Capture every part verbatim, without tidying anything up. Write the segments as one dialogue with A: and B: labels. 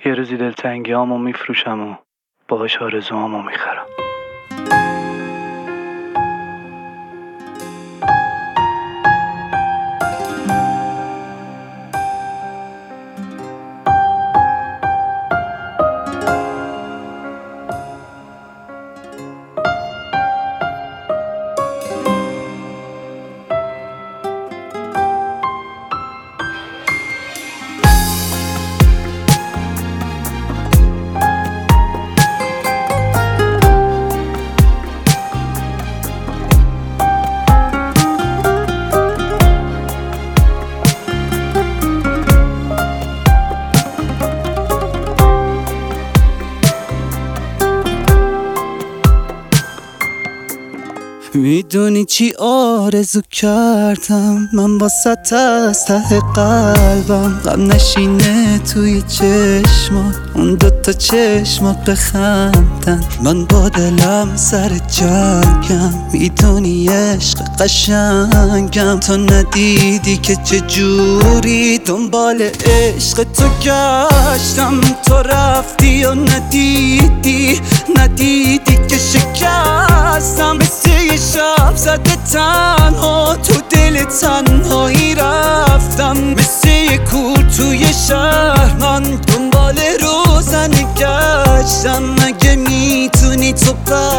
A: یه روزی دلتنگی هامو میفروشم و باهاش آرزوهامو میخرم.
B: میدونی چی آرزو کردم من واسه از ته قلبم، غم نشینه توی چشمات، اون دوتا چشمات بخندن، من با دلم سر جنگم. میدونی عشق قشنگم، تو ندیدی که چجوری دنبال عشق تو گشتم، تو رفتی و ندیدی ندیدی که شکستم، مثل یه شب زده تنها تو دل تنهایی رفتم، مثل یه کور توی شهر من دنبال روزنه گشتم، مگه میتونی تو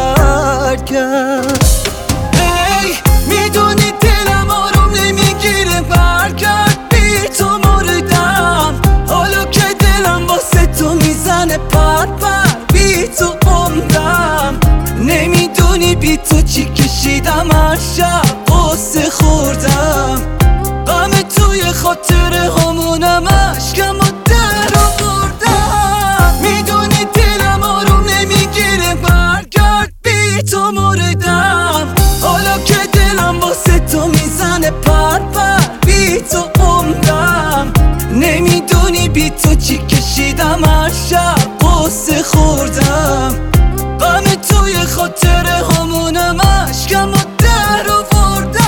B: برگرد؟ ای میدونی دلم آروم نمیگیره، برگرد بی تو مردم، حالا که دلم واسه تو میزنه پر پر، بی تو عمرم، نمیدونی بی تو چی کشیدم، هر شب قصه خوردم، غم توی خاطره همونم، عشقم و در آوردم، میدونی دلم آروم نمیگیره، برگرد بی تو مردم، حالا که دلم واسه تو میزنه پر پر، بی تو عمرم، نمیدونی بی تو چی کشیدم، هر شب قصه خوردم، غم توی خاطره همونم، عشقم و در آوردم.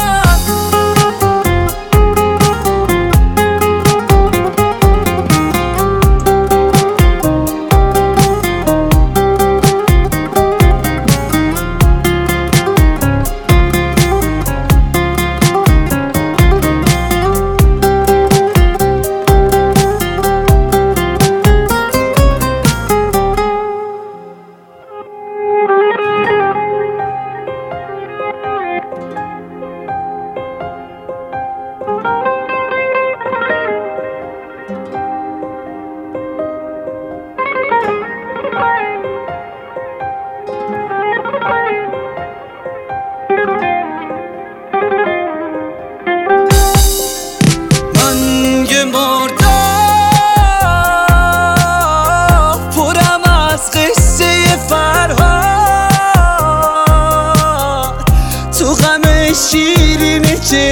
B: شیرین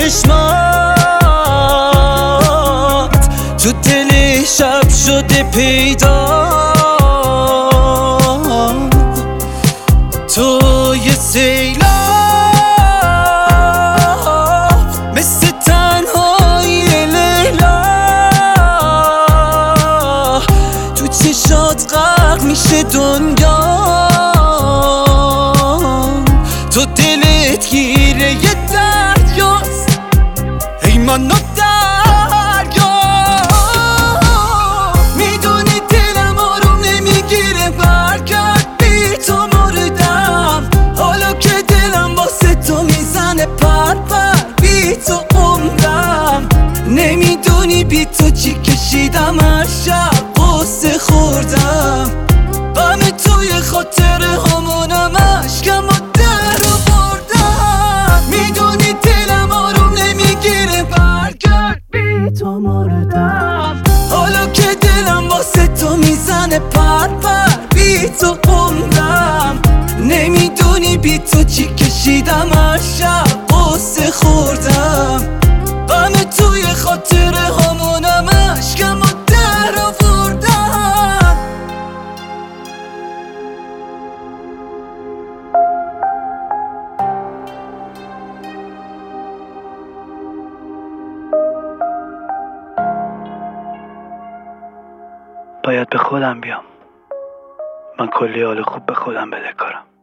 B: چشمات تو دل شب شده پیدا، تو یه سیلاب مثل تنهایی لیلا، تو چشات غرق میشه دنیا، تو دلت گیره یه دریاست، ای منو دریا، میدونی دلم آروم نمیگیره، برگرد بی تو مردم، حالا که دلم واسه تو میزنه پر پر، بی تو عمرم، نمیدونی بی تو چی کشیدم، هر شب قصه خوردم، غم توی خاطره همونم، عشقم و در آوردم، میدونی دلم آروم نمیگیره، برگرد بی تو مردم، حالا که دلم واسه تو میزنه پر پر، بی تو عمرم، نمیدونی بی تو چی کشیدم، هر شب قصه خوردم، غم توی خاطره همونم، عشقم و در آوردم.
A: باید به خودم بیام. من کلی حال خوب به خودم بدهکارم.